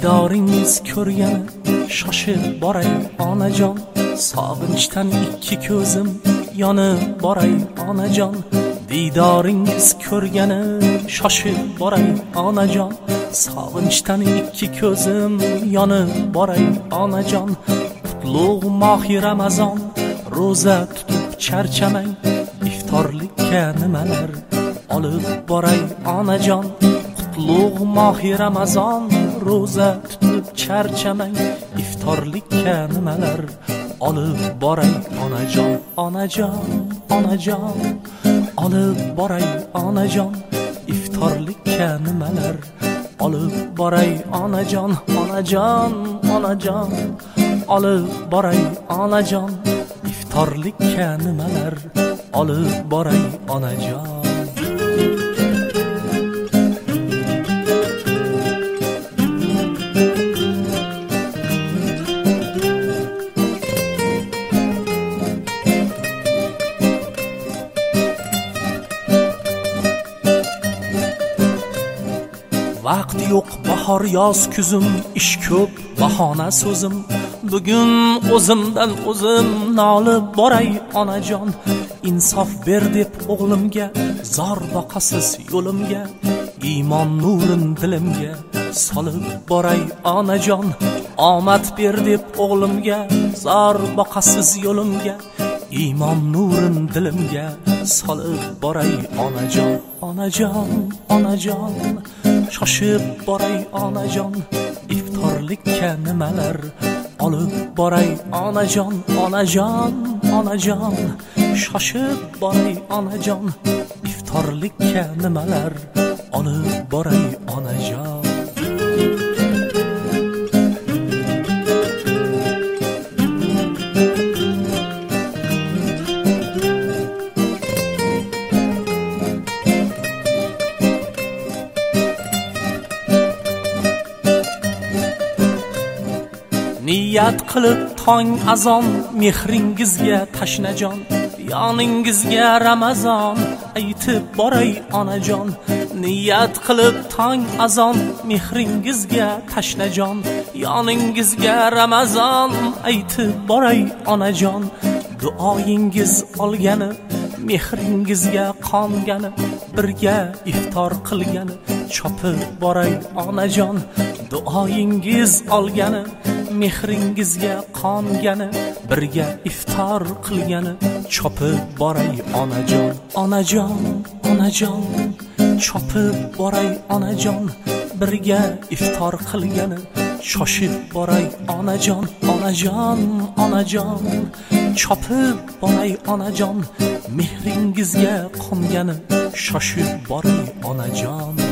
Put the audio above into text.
diydoringiz ko'rgani shoshib boray onajon, sog'inchdan ikki ko'zim yonib boray onajon. Diydoringiz ko'rgani shoshib boray onajon, sog'inchdan ikki ko'zim yonib boray onajon. Qutlug' mohi Ramazon, ro'za tutib charchamang, iftorlikka nimalar olib boray onajon. Qutlug' mohi Ramazon, ro'za tutib charchamang, iftorlikka nimalar olib boray onajon. Onajon, onajon, olib boray onajon, iftorlikka nimalar olib boray onajon. Onajon, onajon, olib boray onajon, iftorlikka nimalar olib boray onajon. Vaqt yo'q bahor yoz kuzim, ish ko'p bahona so'zim. Bugun o'zimdan o'zim nolib boray onajon. Insof ber deb o'g'limga, zor boqasiz yo'limga, iymon nurin dilimga solib boray onajon. Omad ber deb o'g'limga, zor boqasiz yo'limga, iymon nurin dilimga solib boray onajon. Onajon, onajon, shoshib boray onajon, iftorlikka nimalar olib boray onajon. Onajon, onajon, shoshib boray onajon, iftorlikka nimalar olib boray onajon. Niyat qilib tong azon, mehringizga tashnajon, yoningizga Ramazon aytib boray onajon. Niyat qilib tong azon, mehringizga tashnajon, yoningizga Ramazon aytib boray onajon. Duoyingiz olgani, mehringizga qongani, birga iftor qilgani chopib boray onajon. Duoyingiz olgani, mehringizga qongani, birga iftor qilgani chopib boray onajon. Onajon, onajon, chopib boray onajon, birga iftor qilgani shoshib boray onajon. Onajon, onajon, chopib boray onajon, mehringizga qongani shoshib boray onajon.